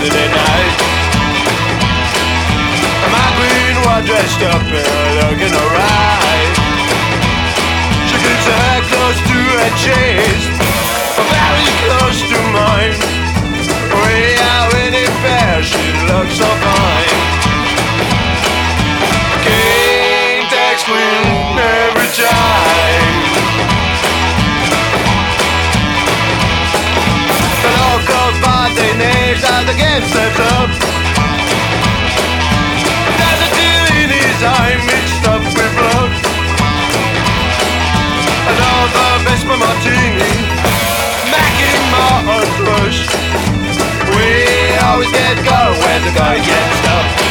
Saturday night. My queen was dressed up and looking alright. She keeps her head close to her chest, very close to mine. Way out in the fair, she looks so fine. King takes queen every time. The local party names are the game sets up. There's a deal in his eye mixed up with blood. Another Vespa Martini, macking my thrush. We always get go where the guy gets stuck.